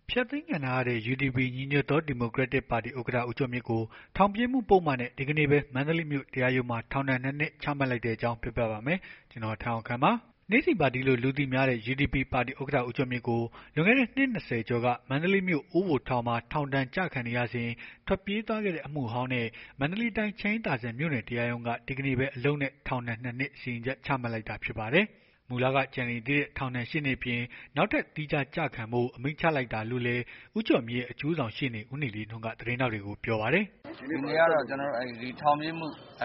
ဖျက်သိမ်းခံထားရတဲ့ UDP ညီညွတ်သောဒီမိုကရက်တစ်ပါတီဥက္ကဋ္ဌဦးကျော်မြင့်ကိုထောင်ပြေးမှုပုဒ်မနဲ့ဒီကနေ့ပဲမန္တလေးမြို့တရားရုံးမှာထောင်ဒဏ် 2 နှစ်ချမှတ်လိုက်တဲ့အကြောင်းပြောပြပါမယ်။ကျွန်တော်ထအောင်ခန့်ပါ။နေ့စီပါတီလို့လူသိများတဲ့ UDP ပါတီဥက္ကဋ္ဌဦးကျော်မြင့်ကိုလွန်ခဲ့တဲ့နှစ် 20 ကျော်ကမန္တလေးမြို့အိုးဘိုထောင်မှာထောင်ဒဏ်ကျခံနေရစဉ်ထွက်ပြေးသွားခဲ့တဲ့အမှုဟောင်းနဲ့မန္တလေးတိုင်းချမ်းသာစံမြို့နယ်တရားရုံးကဒီကနေ့ပဲအလုံးနဲ့ထောင်ဒဏ် 2 နှစ်စီရင်ချက်ချမှတ်လိုက်တာဖြစ်ပါတယ်။ မူလကကြံနေသေးတဲ့ထောင်ဒဏ် 8 နှစ်ပြင်နောက်ထပ်တီးခြားကြခံဖို့အမိန့်ချလိုက်တာလို့လည်းဦးကျော်မြင့်ရဲ့အကျိုးဆောင်ရှေ့နေဦးနေလေးထွန်းကသတင်းထောက်တွေကိုပြောပါတယ်။ "ဒီနေ့ကတော့ကျွန်တော်တို့ဒီထောင်ပြေးမှု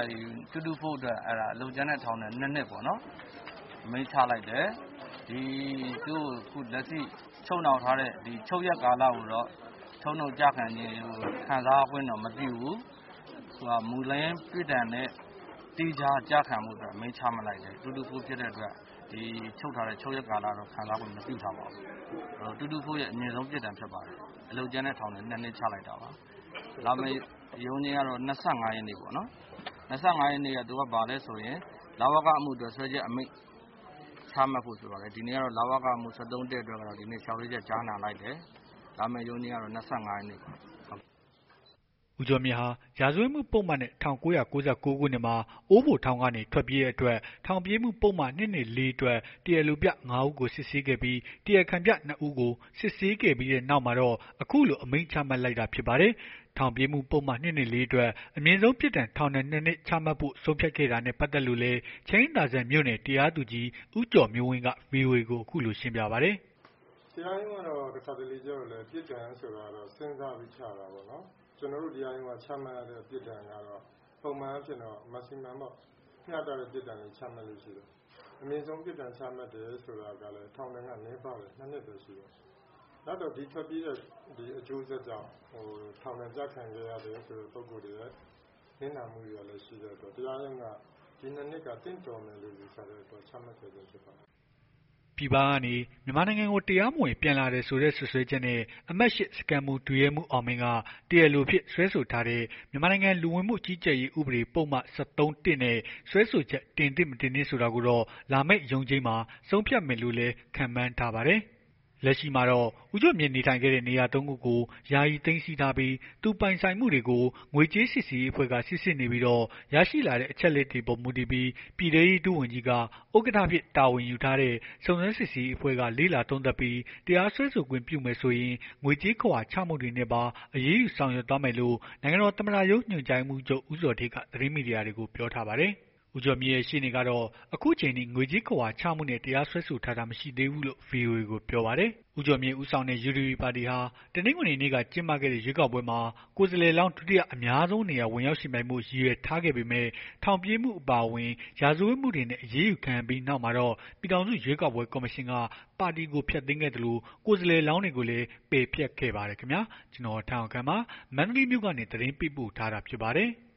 224အတွက်အလုပ်ကြမ်းနဲ့ထောင်ဒဏ် 2 နှစ်ပေါ့နော်အမိန့်ချလိုက်တယ်ဒီသူ့ကိုအခုလက်ရှိချုပ်နှောင်ထားတဲ့ဒီချုပ်ရက်ကာလကိုတော့ချုပ်နှုတ်ကြခံခြင်းခံစားခွင့်တော့မပြုဘူးမူလရင်းပြစ်ဒဏ်နဲ့တီးခြားကြခံမှုအတွက်အမိန့်ချမှတ်လိုက်တယ်224ဖြစ်တဲ့အတွက်ဒီချုပ်ထားတဲ့ချုပ်ရက်ကာလတော့ခံစားခွင့်မပြုထားပါဘူး224ရဲ့အမြင့်ဆုံးပြစ်ဒဏ်ဖြစ်ပါတယ်အလုပ်ကြမ်းနဲ့ထောင်ဒဏ် 2 နှစ်ချလိုက်တာပါလာမယ့်ရုံးချင်းကတော့25 ရက်နေ့ပေါ့နော်25 ရက်နေ့ကသူကဘာလဲဆိုရင်လဝကအမှုအတွက်ဆွဲချက်အမိန့်ချမှတ်ဖို့ဆိုတော့လေဒီနေ့ကတော့လဝကအမှု73တဲ့အတွက်ကတော့ဒီနေ့လျှောက်လဲချက်ကြားနာလိုက်တယ်လာမယ့်ရုံးချင်းကတော့25 ရက်နေ့ပါဦးကျော်မြင့်ဟာရာဇဝတ်မှုပုဒ်မနဲ့1999 ခုနှစ်မှာအိုးဘိုထောင်ကနေထွက်ပြေးတဲ့အတွက်ထောင်ပြေးမှုပုဒ်မ214အတွက်တရားလိုပြ 5 ဦးကိုစစ်ဆေးခဲ့ပြီးတရားခံပြ 2 ဦးကိုစစ်ဆေးခဲ့ပြီးတဲ့နောက်မှာတော့အခုလိုအမိန့်ချမှတ်လိုက်တာဖြစ်ပါတယ်။ထောင်ပြေးမှုပုဒ်မ214အတွက်အမြင့်ဆုံးပြစ်ဒဏ်ထောင်ဒဏ် 2 နှစ်ချမှတ်ဖို့ဆုံးဖြတ်ခဲ့တာနဲ့ပတ်သက်လို့လည်းချမ်းသာစံမြို့နယ်တရားသူကြီးဦးကျော်မျိုးဝင်းက VOA ကိုအခုလိုရှင်းပြပါတယ်။တရားရုံးကတော့တစ်ခါတလေကြောက်လဲပြစ်ဒဏ်ဆိုတာတော့စဉ်းစားပြီးချတာပေါ့နော်။ကျွန်တော်တို့တရားရုံးကချမှတ်ရတဲ့ပြစ်ဒဏ်ကတော့ပုံမှန်အဖြစ်တော့ maximum ပေါ့မျှတတဲ့ပြစ်ဒဏ်ကိုချမှတ်လို့ရှိတယ်။အမြင့်ဆုံးပြစ်ဒဏ်ချမှတ်တယ်ဆိုတာကလည်းထောင်ဒဏ်ကနည်းပါတယ်2 နှစ်ပဲရှိတယ်။နောက်တော့ဒီထွက်ပြေးတဲ့ဒီအကျိုးဆက်ကြောင့်ထောင်ဒဏ်ကြခံရရတယ်ဆိုတဲ့ပုဂ္ဂိုလ်တွေရဲ့နစ်နာမှုတွေလည်းရှိတဲ့အတွက်တရားရုံးကဒီ 2 နှစ်ကတင့်တော်မယ်လို့ယူဆတဲ့အတွက်ချမှတ်ခဲ့ခြင်းဖြစ်ပါတယ်ပြည်ပကနေမြန်မာနိုင်ငံကိုတရားမဝင်ပြန်လာတယ်ဆိုတဲ့ဆွဆွဲချက်နဲ့အမှတ် စကန်မူဒူရဲမှုအောင်မင်းကတရားလိုဖြစ်ဆွဲဆိုထားတဲ့မြန်မာနိုင်ငံလူဝင်မှုကြီးကြပ်ရေးဥပဒေပုံမှန်73 နဲ့ဆွဲဆိုချက်တင်သင့်မတင်သင့်ဆိုတာကိုတော့လာမယ့်ရုံးချိန်းမှာဆုံးဖြတ်မယ်လို့လည်းခန့်မှန်းထားပါတယ်။လက်ရှိမှာတော့ဦးကျော်မြင့်နေထိုင်ခဲ့တဲ့နေရာ 3 ခုကိုယာယီသိမ်းဆည်းထားပြီးသူပိုင်ဆိုင်မှုတွေကိုငွေကြေးစစ်ဆေးရေးအဖွဲ့ကစစ်ဆေးနေပြီးတော့ရရှိလာတဲ့အချက်လက်တွေပေါ်မူတည်ပြီးပြည်ထရေးဒုဝန်ကြီးကဥက္ကဋ္ဌဖြစ်တာဝန်ယူထားတဲ့စုံစမ်းစစ်ဆေးရေးအဖွဲ့ကလေ့လာသုံးသပ်ပြီးတရားစွဲဆိုခွင့်ပြုမယ်ဆိုရင်ငွေကြေးခဝါချမှုတွေနဲ့ပါအရေးယူဆောင်ရွက်သွားမယ်လို့နိုင်ငံတော်သမ္မတရုံးညွှန်ကြားမှုချုပ်ဦးဇော်ဌေးကသတင်းမီဒီယာတွေကိုပြောထားပါတယ်။ဦးကျော်မြင့်ရဲ့ရှေ့နေကတော့အခုချိန်ထိငွေကြေးခဝါချမှုနဲ့တရားစွဲဆိုထားတာမရှိသေးဘူးလို့ VOA ကိုပြောပါတယ်။ဦးကျော်မြင့်ဦးဆောင်တဲ့ UDP ပါတီဟာတနင်္ဂနွေနေ့ကကျင်းပခဲ့တဲ့ရွေးကောက်ပွဲမှာကိုယ်စားလှယ်လောင်းဒုတိယအများဆုံးနေရာဝင်ရောက်ယှဉ်ပြိုင်မှုရည်ရွယ်ထားခဲ့ပေမဲ့ထောင်ပြေးမှုအပါအဝင်ရာဇဝတ်မှုတွေနဲ့အရေးယူခံပြီးနောက်မှာတော့ပြည်ထောင်စုရွေးကောက်ပွဲကော်မရှင်ကပါတီကိုဖျက်သိမ်းခဲ့တယ်လို့ကိုယ်စားလှယ်လောင်းတွေကိုလည်းပယ်ဖျက်ခဲ့ပါတယ်ခင်ဗျာကျွန်တော်ထအောင်ခန့်ပါမန္တလေးမြို့ကနေသတင်းပေးပို့ထားတာဖြစ်ပါတယ်။